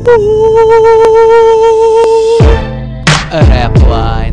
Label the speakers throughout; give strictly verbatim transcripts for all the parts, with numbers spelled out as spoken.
Speaker 1: Рэплайн.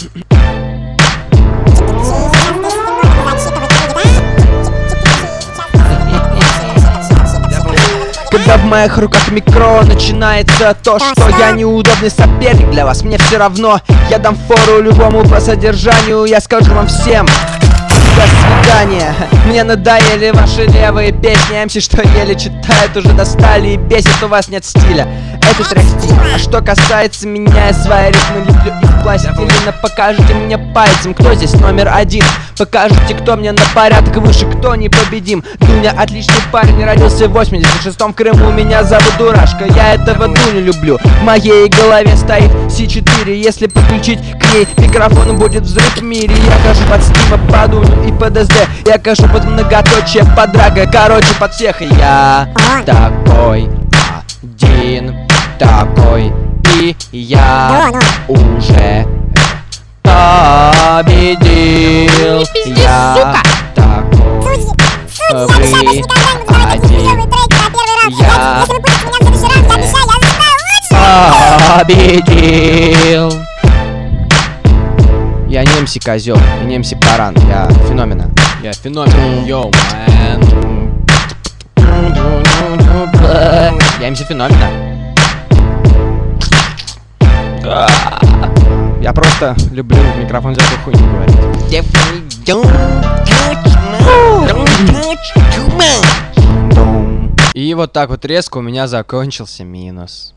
Speaker 1: Когда в моих руках микро, начинается то, что я неудобный соперник для вас. Мне все равно, я дам фору любому по содержанию. Я скажу вам всем: до свидания. Мне надоели ваши левые песни. эм си, что еле читают, уже достали и бесит. У вас нет стиля, это трек стиль. А что касается меня, я свои ритмы люблю и в пластилина. Покажите мне пальцем, кто здесь номер один. Покажите, кто мне на порядок выше, кто непобедим. Дуня отличный парень, родился в восемьдесят шестом в Крыму. Меня зовут Дурашка, я этого Дуню люблю. В моей голове стоит си четыре. Если подключить к ней микрофон, будет взрыв в мире. Я хожу под Стима, под Дуню и под эс дэ. Я хожу под многоточие, под Драга. Короче, под всех. И я такой один, такой. И я уже победил. Я такой, вы один. Я победил. Я не эм си Козёл, и не эм си Паран, я феномена. Я феномен, йоу, мэн. Я эм си Феномена. Я просто люблю в микрофон всякую хуйню говорить. И вот так вот резко у меня закончился минус.